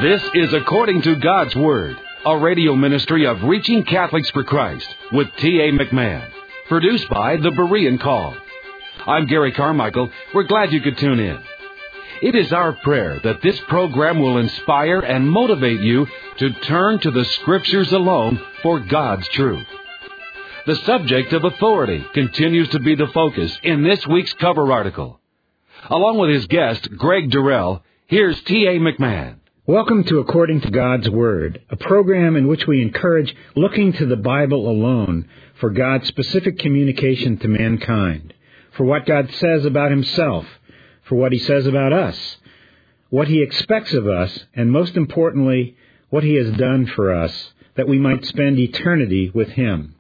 This is According to God's Word, a radio ministry of Reaching Catholics for Christ with T.A. McMahon, produced by the Berean Call. I'm Gary Carmichael. We're glad you could tune in. It is our prayer that this program will inspire and motivate you to turn to the Scriptures alone for God's truth. The subject of authority continues to be the focus in this week's cover article. Along with his guest, Greg Durrell, here's T.A. McMahon. Welcome to According to God's Word, a program in which we encourage looking to the Bible alone for God's specific communication to mankind, for what God says about Himself, for what He says about us, what He expects of us, and most importantly, what He has done for us, that we might spend eternity with Him.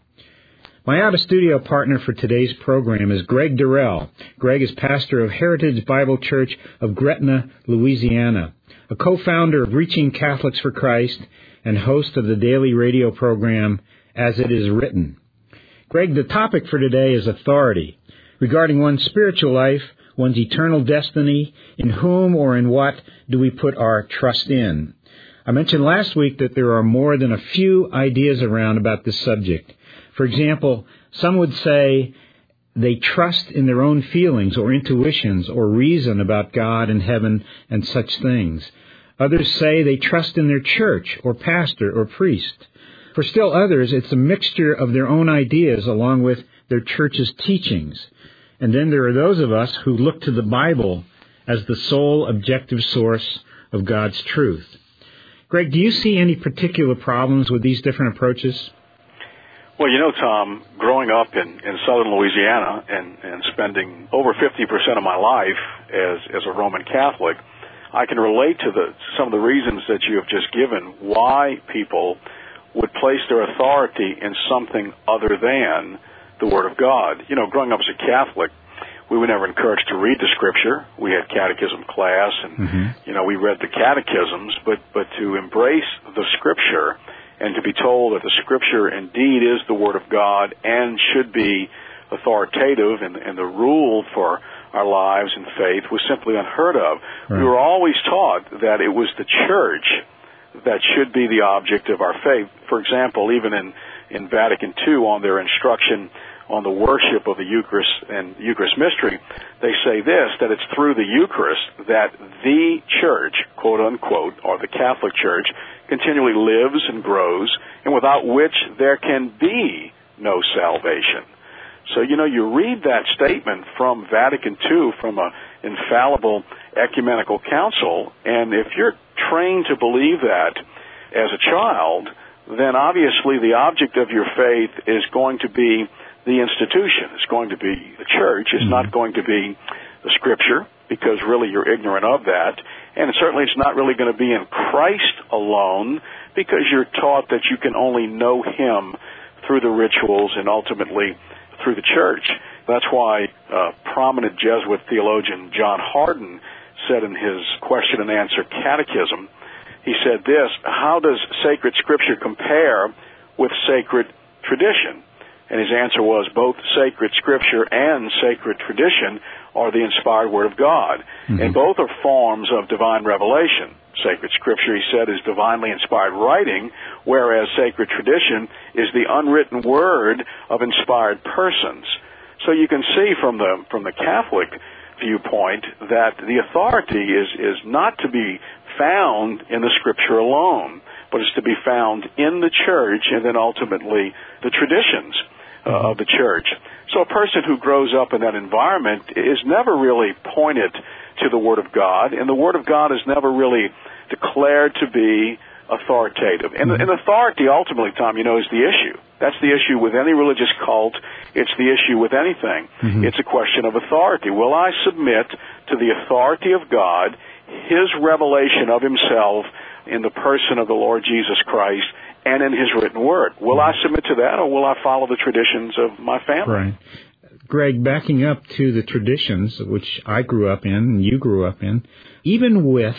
My out-of-studio partner for today's program is Greg Durrell. Greg is pastor of Heritage Bible Church of Gretna, Louisiana, a co-founder of Reaching Catholics for Christ, and host of the daily radio program, As It Is Written. Greg, the topic for today is authority, regarding one's spiritual life, one's eternal destiny, in whom or in what do we put our trust in. I mentioned last week that there are more than a few ideas around about this subject. For example, some would say they trust in their own feelings or intuitions or reason about God and heaven and such things. Others say they trust in their church or pastor or priest. For still others, it's a mixture of their own ideas along with their church's teachings. And then there are those of us who look to the Bible as the sole objective source of God's truth. Greg, do you see any particular problems with these different approaches? Well, you know, Tom, growing up in southern Louisiana and spending over 50% of my life as a Roman Catholic, I can relate to some of the reasons that you have just given why people would place their authority in something other than the Word of God. You know, growing up as a Catholic, we were never encouraged to read the Scripture. We had catechism class, and, you know, we read the catechisms, but to embrace the Scripture and to be told that the Scripture indeed is the Word of God and should be authoritative and the rule for our lives and faith was simply unheard of. Right. We were always taught that it was the Church that should be the object of our faith. For example, even in Vatican II, on their instruction on the worship of the Eucharist and Eucharist mystery, they say this, that it's through the Eucharist that the Church, quote unquote, or the Catholic Church, continually lives and grows, and without which there can be no salvation. So, you know, you read that statement from Vatican II, from an infallible ecumenical council, and if you're trained to believe that as a child, then obviously the object of your faith is going to be the institution. It's going to be the Church. It's not going to be the Scripture, because really you're ignorant of that. And certainly it's not really going to be in Christ alone, because you're taught that you can only know Him through the rituals and ultimately through the Church. That's why prominent Jesuit theologian John Hardin said in his question and answer catechism, he said this, how does sacred Scripture compare with sacred tradition? And his answer was, both sacred Scripture and sacred tradition are the inspired Word of God. And both are forms of divine revelation. Sacred Scripture, he said, is divinely inspired writing, whereas sacred tradition is the unwritten word of inspired persons. So you can see from the Catholic viewpoint that the authority is not to be found in the Scripture alone, but is to be found in the Church and then ultimately the traditions of the Church. So a person who grows up in that environment is never really pointed to the Word of God, and the Word of God is never really declared to be authoritative. And authority ultimately, Tom, you know, is the issue. That's the issue with any religious cult. It's the issue with anything. It's a question of authority. Will I submit to the authority of God, His revelation of Himself in the person of the Lord Jesus Christ, and in His written Word? Will I submit to that, or will I follow the traditions of my family? Right. Greg, backing up to the traditions, which I grew up in and you grew up in, even with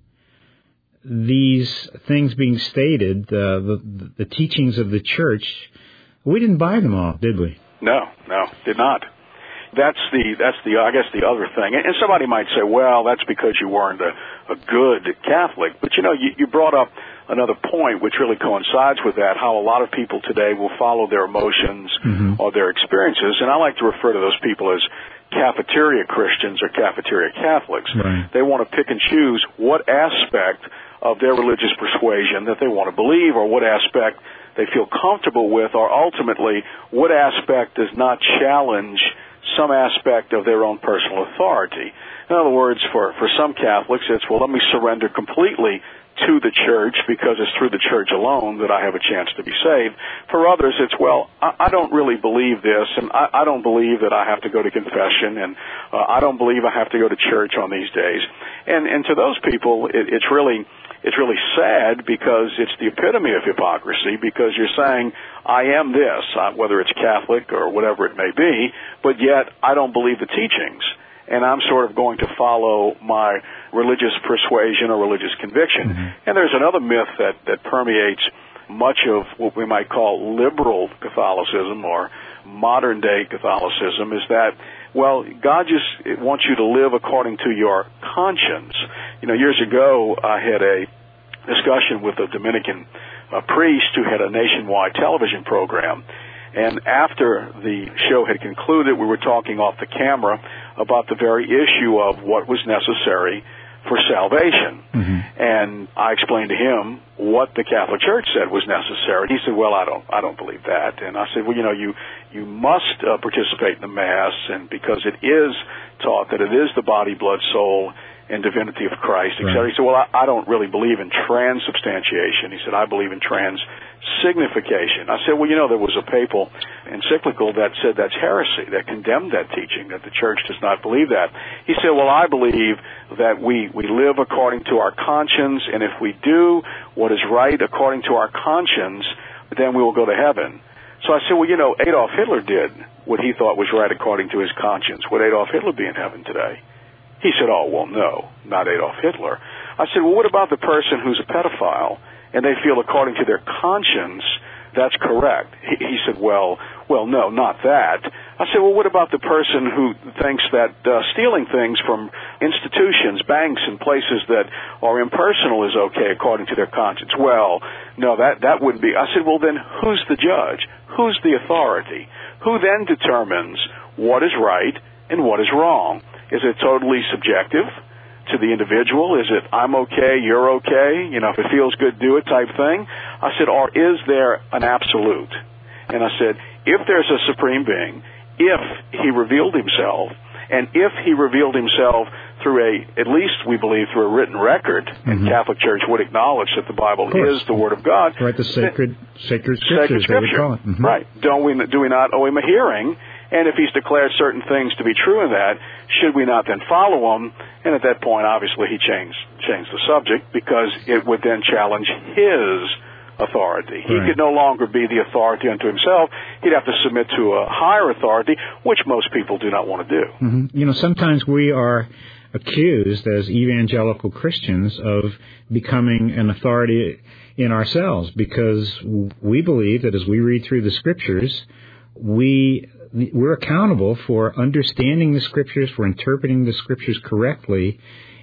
these things being stated, the teachings of the Church, we didn't buy them all, did we? No, did not. That's the I guess the other thing. And somebody might say, well, that's because you weren't a good Catholic. But you brought up another point which really coincides with that, how a lot of people today will follow their emotions or their experiences, and I like to refer to those people as cafeteria Christians or cafeteria Catholics. Right. They want to pick and choose what aspect of their religious persuasion that they want to believe, or what aspect they feel comfortable with, or ultimately what aspect does not challenge some aspect of their own personal authority. In other words, for some Catholics, it's, well, let me surrender completely to the church because it's through the church alone that I have a chance to be saved. For others, it's, well, I don't really believe this, and I don't believe that I have to go to confession, and I don't believe I have to go to church on these days. And to those people, it's really sad, because it's the epitome of hypocrisy, because you're saying, I am this, whether it's Catholic or whatever it may be, but yet I don't believe the teachings, and I'm sort of going to follow my religious persuasion or religious conviction. And there's another myth that permeates much of what we might call liberal Catholicism or modern-day Catholicism, is that, well, God just wants you to live according to your conscience. Years ago, I had a discussion with a Dominican priest who had a nationwide television program. And after the show had concluded, we were talking off the camera about the very issue of what was necessary for salvation. And I explained to him what the Catholic Church said was necessary. He said, well, I don't believe that. And I said, well, you must participate in the Mass, and because it is taught that it is the body, blood, soul, and divinity of Christ, etc. Right. He said, well, I don't really believe in transubstantiation. He said, I believe in transsignification. I said, well, there was a papal encyclical that said that's heresy, that condemned that teaching, that the Church does not believe that. He said, well, I believe that we live according to our conscience, and if we do what is right according to our conscience, then we will go to heaven. So I said, well, Adolf Hitler did what he thought was right according to his conscience. Would Adolf Hitler be in heaven today? He said, oh, well, no, not Adolf Hitler. I said, well, what about the person who's a pedophile and they feel according to their conscience that's correct? He said, well, no, not that. I said, well, what about the person who thinks that stealing things from institutions, banks, and places that are impersonal is okay according to their conscience? Well, no, that wouldn't be. I said, well, then who's the judge? Who's the authority? Who then determines what is right and what is wrong? Is it totally subjective to the individual? Is it, I'm okay, you're okay, if it feels good, do it type thing? I said, or is there an absolute? And I said, if there's a supreme being, if he revealed himself, and if he revealed himself through at least we believe through a written record, and Catholic Church would acknowledge that the Bible is the Word of God. Right, the sacred scriptures, they would call it. Right. Do we not owe him a hearing? And if he's declared certain things to be true in that, should we not then follow him? And at that point, obviously, he changed the subject, because it would then challenge his authority. He could no longer be the authority unto himself. He'd have to submit to a higher authority, which most people do not want to do. Sometimes we are accused as evangelical Christians of becoming an authority in ourselves, because we believe that as we read through the Scriptures, we're accountable for understanding the Scriptures, for interpreting the Scriptures correctly.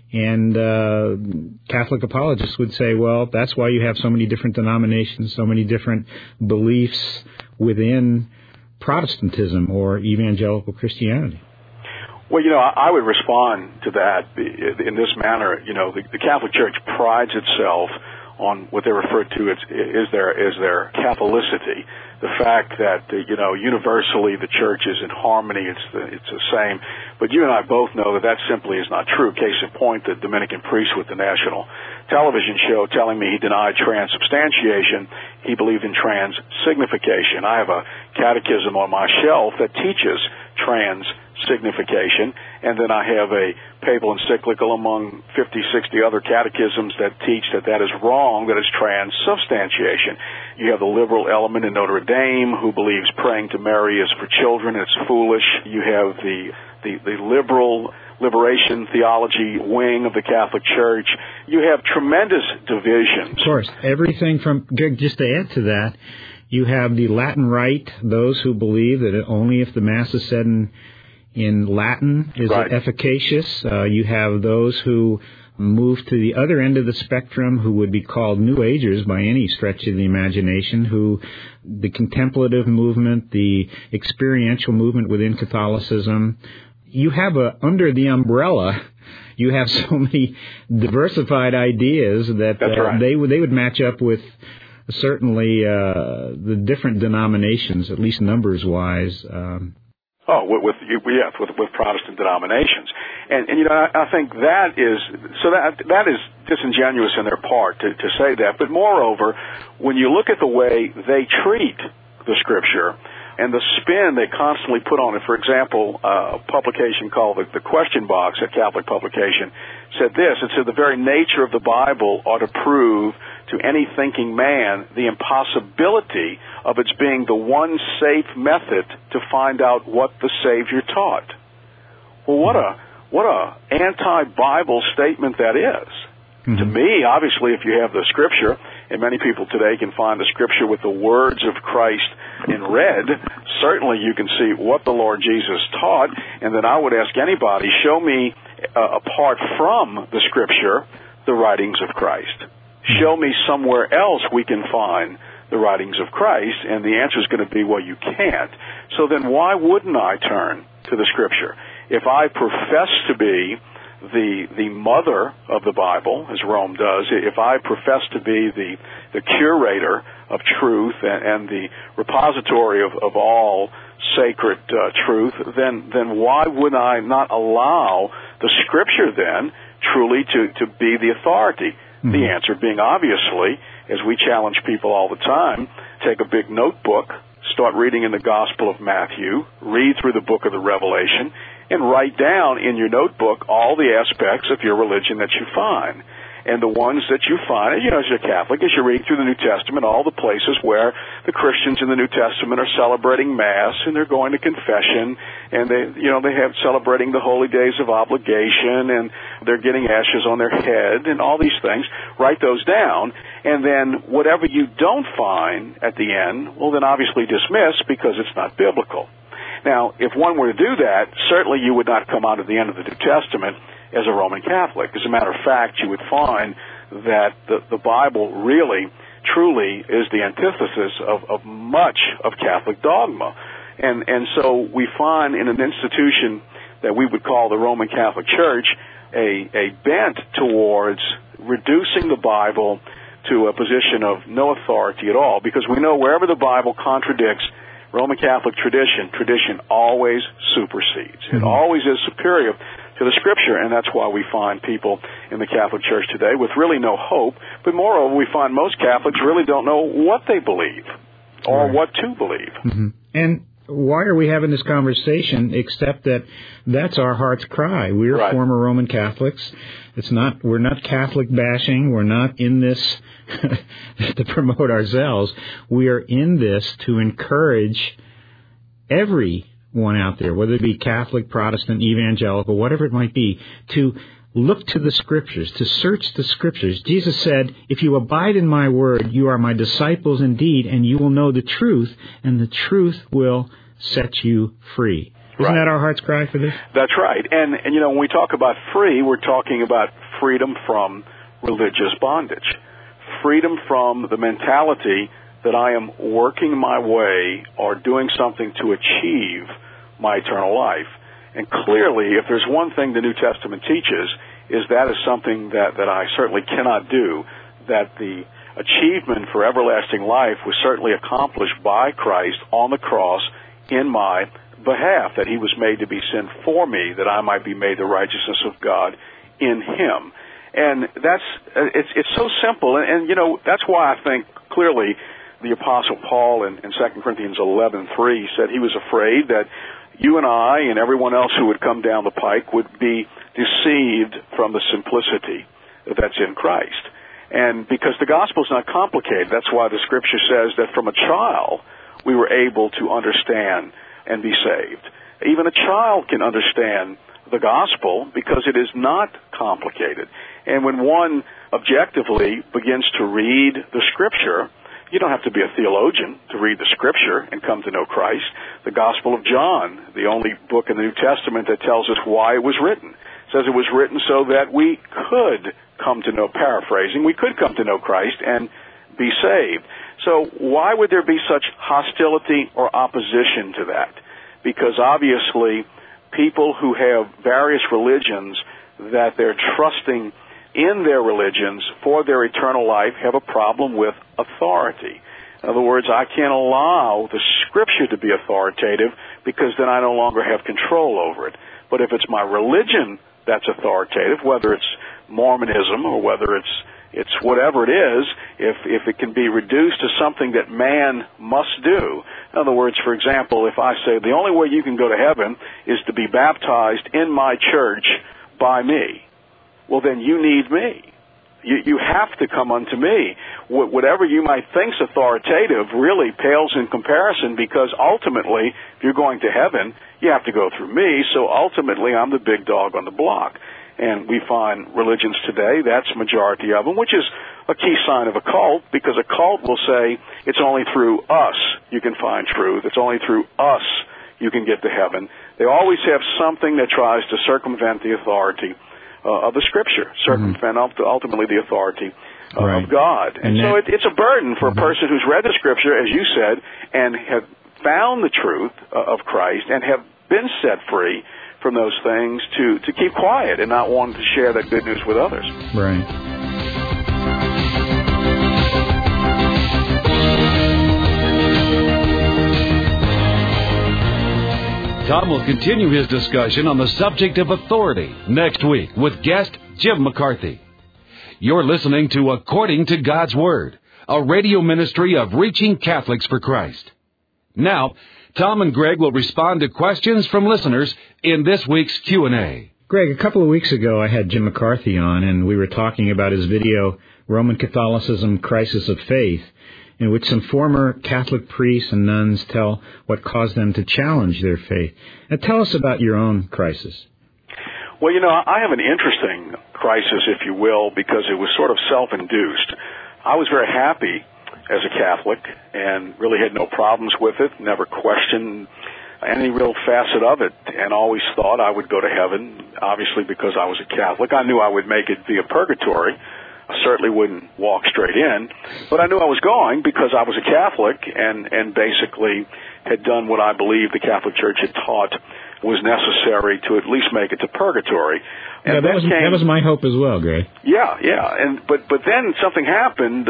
And Catholic apologists would say, well, that's why you have so many different denominations, so many different beliefs within Protestantism or evangelical Christianity. Well, I would respond to that in this manner. The Catholic Church prides itself on what they refer to as their Catholicity, the fact that universally the Church is in harmony, it's the same. But you and I both know that simply is not true. Case in point, the Dominican priest with the national television show telling me he denied transubstantiation, he believed in transsignification. I have a catechism on my shelf that teaches transsignification, and then I have a papal encyclical among 50, 60 other catechisms that teach that is wrong, that is transubstantiation. You have the liberal element in Notre Dame who believes praying to Mary is for children, it's foolish. You have the liberation theology wing of the Catholic Church. You have tremendous divisions. Of course, everything from, just to add to that, you have the Latin Rite, those who believe that only if the Mass is said in Latin, is right. it efficacious? You have those who move to the other end of the spectrum, who would be called New Agers by any stretch of the imagination, who the contemplative movement, the experiential movement within Catholicism. You have under the umbrella, you have so many diversified ideas that right. they would match up with certainly the different denominations, at least numbers-wise. With Protestant denominations, and I think that is disingenuous in their part to say that. But moreover, when you look at the way they treat the Scripture and the spin they constantly put on it, for example, a publication called the Question Box, a Catholic publication, said this: it said the very nature of the Bible ought to prove to any thinking man the impossibility of its being the one safe method to find out what the Savior taught. Well, what a anti-Bible statement that is. Mm-hmm. To me, obviously, if you have the Scripture, and many people today can find the Scripture with the words of Christ in red, certainly you can see what the Lord Jesus taught, and then I would ask anybody, show me, apart from the Scripture, the writings of Christ. Show me somewhere else we can find the writings of Christ, and the answer is going to be, well, you can't. So then why wouldn't I turn to the Scripture? If I profess to be the mother of the Bible, as Rome does, if I profess to be the curator of truth and the repository of all sacred truth, then why would I not allow the Scripture then truly to be the authority? Mm-hmm. The answer being, obviously, as we challenge people all the time, take a big notebook, start reading in the Gospel of Matthew, read through the book of the Revelation, and write down in your notebook all the aspects of your religion that you find. And the ones that you find, as you're Catholic, as you're reading through the New Testament, all the places where the Christians in the New Testament are celebrating Mass, and they're going to confession, and they have celebrating the holy days of obligation, and they're getting ashes on their head, and all these things. Write those down, and then whatever you don't find at the end, well, then obviously dismiss because it's not biblical. Now, if one were to do that, certainly you would not come out at the end of the New Testament as a Roman Catholic. As a matter of fact, you would find that the Bible really, truly is the antithesis of much of Catholic dogma. And so we find in an institution that we would call the Roman Catholic Church a bent towards reducing the Bible to a position of no authority at all, because we know wherever the Bible contradicts Roman Catholic tradition always supersedes. Mm-hmm. It always is superior to the Scripture, and that's why we find people in the Catholic Church today with really no hope. But moreover, we find most Catholics really don't know what they believe or what to believe. Mm-hmm. And why are we having this conversation except that that's our heart's cry? We're right. former Roman Catholics. We're not Catholic bashing. We're not in this to promote ourselves. We are in this to encourage everyone out there, whether it be Catholic, Protestant, evangelical, whatever it might be, to look to the Scriptures, to search the Scriptures. Jesus said, if you abide in my word, you are my disciples indeed, and you will know the truth, and the truth will set you free. Isn't that our heart's cry for this? That's right. And when we talk about free, we're talking about freedom from religious bondage. Freedom from the mentality that I am working my way or doing something to achieve my eternal life. And clearly, if there's one thing the New Testament teaches, is that is something that I certainly cannot do, that the achievement for everlasting life was certainly accomplished by Christ on the cross in my behalf, that he was made to be sin for me, that I might be made the righteousness of God in him. And it's so simple, and that's why I think clearly the Apostle Paul in 2 Corinthians 11:3 said he was afraid that you and I and everyone else who would come down the pike would be deceived from the simplicity that's in Christ. And because the gospel is not complicated, that's why the Scripture says that from a child we were able to understand and be saved. Even a child can understand the gospel because it is not complicated. And when one objectively begins to read the Scripture, You don't have to be a theologian to read the Scripture and come to know Christ. The Gospel of John, the only book in the New Testament that tells us why it was written, says it was written so that we could come to know, paraphrasing, we could come to know Christ and be saved. So why would there be such hostility or opposition to that? Because obviously people who have various religions that they're trusting in their religions for their eternal life have a problem with authority. In other words, I can't allow the Scripture to be authoritative because then I no longer have control over it. But if it's my religion that's authoritative, whether it's Mormonism or whether it's whatever it is, if it can be reduced to something that man must do. In other words, for example, if I say the only way you can go to heaven is to be baptized in my church by me, well then you need me. You have to come unto me. Whatever you might think's authoritative really pales in comparison, because ultimately, if you're going to heaven, you have to go through me, so ultimately I'm the big dog on the block. And we find religions today, that's a majority of them, which is a key sign of a cult, because a cult will say it's only through us you can find truth. It's only through us you can get to heaven. They always have something that tries to circumvent the authority of the Scripture, circumvent ultimately the authority of God. And so it's a burden for a person who's read the Scripture, as you said, and have found the truth of Christ and have been set free from those things to keep quiet and not want to share that good news with others. Right. Tom will continue his discussion on the subject of authority next week with guest Jim McCarthy. You're listening to According to God's Word, a radio ministry of Reaching Catholics for Christ. Now, Tom and Greg will respond to questions from listeners in this week's Q&A. Greg, a couple of weeks ago I had Jim McCarthy on, and we were talking about his video, Roman Catholicism, Crisis of Faith, in which some former Catholic priests and nuns tell what caused them to challenge their faith. Now, tell us about your own crisis. Well, I have an interesting crisis, if you will, because it was sort of self-induced. I was very happy as a Catholic and really had no problems with it, never questioned any real facet of it, and always thought I would go to heaven, obviously because I was a Catholic. I knew I would make it via purgatory. I certainly wouldn't walk straight in, but I knew I was going because I was a Catholic and basically had done what I believed the Catholic Church had taught was necessary to at least make it to purgatory. And that was my hope as well, Greg. Yeah. But then something happened.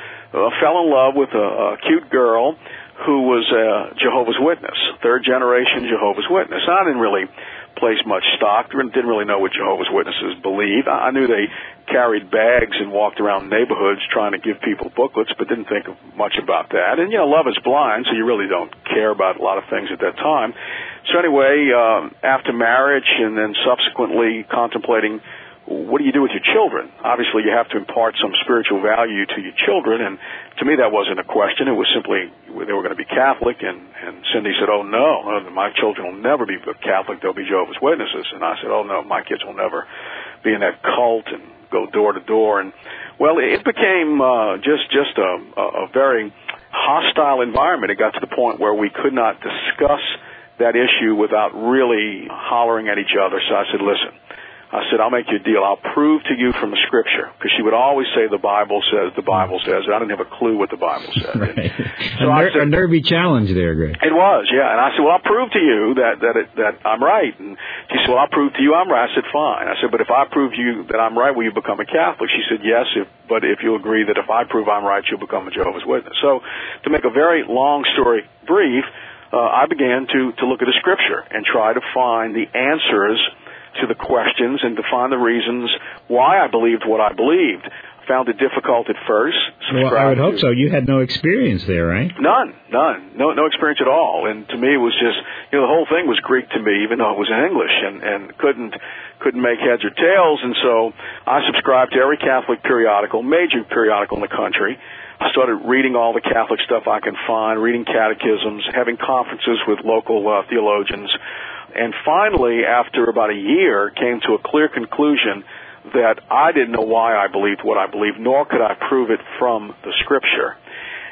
I fell in love with a cute girl who was a Jehovah's Witness, third-generation Jehovah's Witness. I didn't really place much stock, didn't really know what Jehovah's Witnesses believe. I knew they carried bags and walked around neighborhoods trying to give people booklets, but didn't think much about that. And, love is blind, so you really don't care about a lot of things at that time. So anyway, after marriage and then subsequently contemplating what do you do with your children? Obviously, you have to impart some spiritual value to your children, and to me that wasn't a question. It was simply they were going to be Catholic, and Cindy said, oh, no, my children will never be Catholic. They'll be Jehovah's Witnesses. And I said, oh, no, my kids will never be in that cult and go door to door. And, well, it became just a very hostile environment. It got to the point where we could not discuss that issue without really hollering at each other. So I said, listen, I'll make you a deal. I'll prove to you from the Scripture, because she would always say the Bible says. I didn't have a clue what the Bible said. Right. So a nervy challenge there, Greg. It was, yeah. And I said, well, I'll prove to you that I'm right. And she said, well, I'll prove to you I'm right. I said, fine. I said, but if I prove to you that I'm right, will you become a Catholic? She said, yes, but if you agree that if I prove I'm right, you'll become a Jehovah's Witness. So to make a very long story brief, I began to look at the Scripture and try to find the answers to the questions and to find the reasons why I believed what I believed. Found it difficult at first. Well, I would hope so. You had no experience there, right? None. No experience at all. And to me, it was just, the whole thing was Greek to me, even though it was in English, and couldn't make heads or tails. And so I subscribed to every Catholic periodical, major periodical in the country. I started reading all the Catholic stuff I can find, reading catechisms, having conferences with local theologians. And finally, after about a year, came to a clear conclusion that I didn't know why I believed what I believed, nor could I prove it from the Scripture.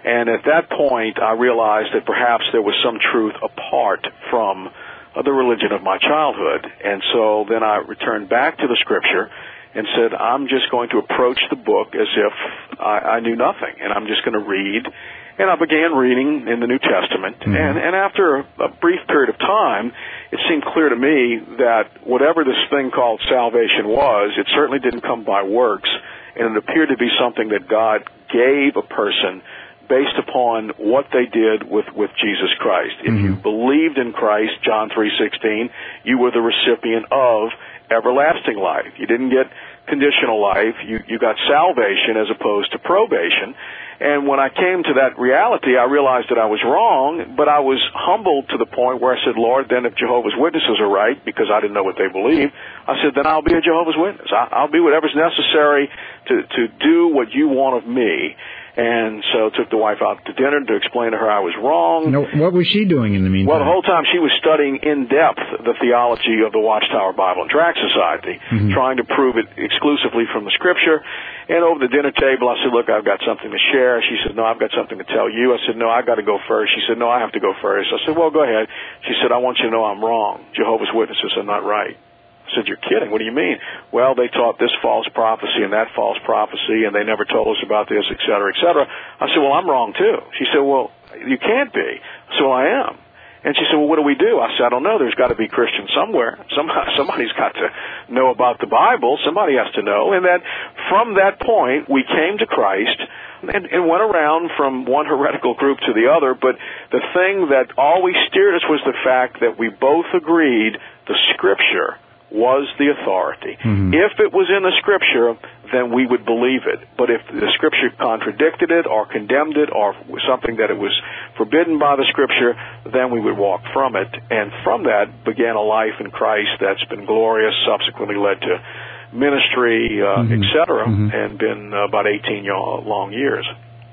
And at that point, I realized that perhaps there was some truth apart from the religion of my childhood. And so then I returned back to the Scripture and said, I'm just going to approach the book as if I knew nothing, and I'm just going to read. And I began reading in the New Testament, and after a brief period of time, it seemed clear to me that whatever this thing called salvation was, it certainly didn't come by works, and it appeared to be something that God gave a person based upon what they did with Jesus Christ. If you believed in Christ, John 3:16, you were the recipient of everlasting life. You didn't get conditional life. You got salvation as opposed to probation. And when I came to that reality, I realized that I was wrong, but I was humbled to the point where I said, Lord, then if Jehovah's Witnesses are right, because I didn't know what they believed, I said, then I'll be a Jehovah's Witness. I'll be whatever's necessary to do what you want of me. And so took the wife out to dinner to explain to her I was wrong. Now, what was she doing in the meantime? Well, the whole time she was studying in depth the theology of the Watchtower Bible and Tract Society, trying to prove it exclusively from the Scripture. And over the dinner table, I said, look, I've got something to share. She said, no, I've got something to tell you. I said, no, I've got to go first. She said, no, I have to go first. I said, well, go ahead. She said, I want you to know I'm wrong. Jehovah's Witnesses are not right. I said, you're kidding. What do you mean? Well, they taught this false prophecy and that false prophecy, and they never told us about this, et cetera, et cetera. I said, well, I'm wrong, too. She said, well, you can't be. I said, well, I am. And she said, well, what do we do? I said, I don't know. There's got to be Christians somewhere. Somebody's got to know about the Bible. Somebody has to know. And that from that point, we came to Christ and went around from one heretical group to the other. But the thing that always steered us was the fact that we both agreed the Scripture was the authority. If it was in the Scripture, then we would believe it. But if the Scripture contradicted it or condemned it or was something that it was forbidden by the Scripture, then we would walk from it. And from that began a life in Christ that's been glorious, subsequently led to ministry, etc., and been about 18 long years.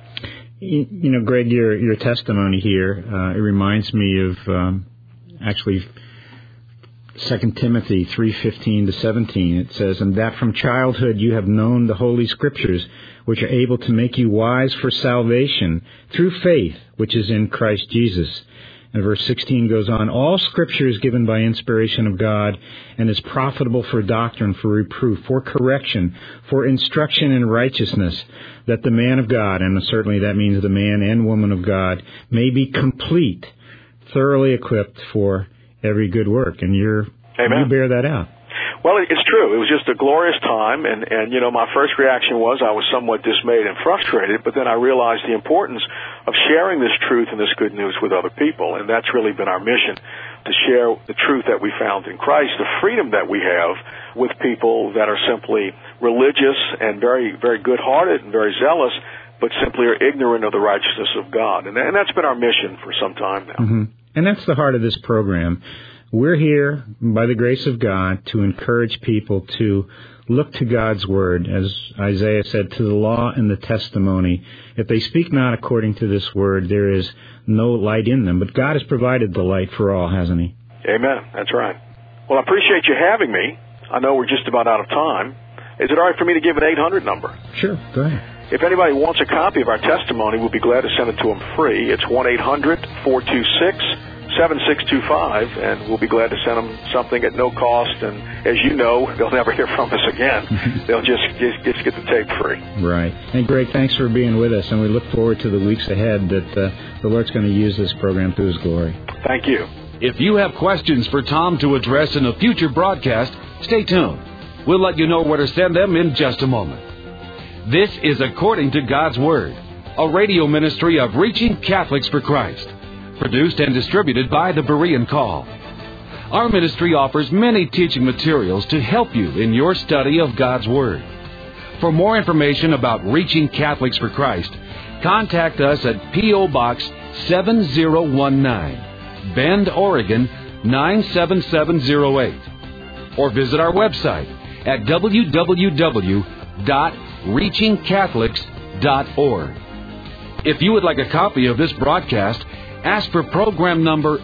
You know, Greg, your testimony here, it reminds me of actually 2 Timothy 3:15-17, it says, and that from childhood you have known the Holy Scriptures, which are able to make you wise for salvation through faith, which is in Christ Jesus. And verse 16 goes on, all Scripture is given by inspiration of God and is profitable for doctrine, for reproof, for correction, for instruction in righteousness, that the man of God, and certainly that means the man and woman of God, may be complete, thoroughly equipped for every good work, and you bear that out. Well, it's true. It was just a glorious time, and you know, my first reaction was I was somewhat dismayed and frustrated, but then I realized the importance of sharing this truth and this good news with other people, and that's really been our mission, to share the truth that we found in Christ, the freedom that we have with people that are simply religious and very, very good-hearted and very zealous, but simply are ignorant of the righteousness of God. And that's been our mission for some time now. And that's the heart of this program. We're here, by the grace of God, to encourage people to look to God's Word, as Isaiah said, to the law and the testimony. If they speak not according to this Word, there is no light in them. But God has provided the light for all, hasn't He? Amen. That's right. Well, I appreciate you having me. I know we're just about out of time. Is it all right for me to give an 800 number? Sure, go ahead. If anybody wants a copy of our testimony, we'll be glad to send it to them free. It's 1-800-426-7625, and we'll be glad to send them something at no cost. And as you know, they'll never hear from us again. They'll just get the tape free. Right. And Greg, thanks for being with us, and we look forward to the weeks ahead that the Lord's going to use this program to His glory. Thank you. If you have questions for Tom to address in a future broadcast, stay tuned. We'll let you know where to send them in just a moment. This is According to God's Word, a radio ministry of Reaching Catholics for Christ, produced and distributed by the Berean Call. Our ministry offers many teaching materials to help you in your study of God's Word. For more information about Reaching Catholics for Christ, contact us at P.O. Box 7019, Bend, Oregon 97708, or visit our website at www.reachingcatholics.org. If you would like a copy of this broadcast, ask for program number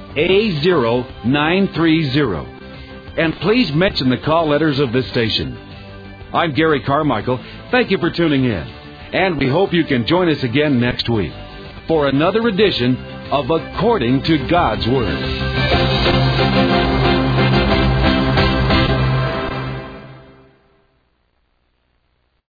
A0930, and please mention the call letters of this station. I'm Gary Carmichael. Thank you for tuning in, and we hope you can join us again next week. for another edition of According to God's Word.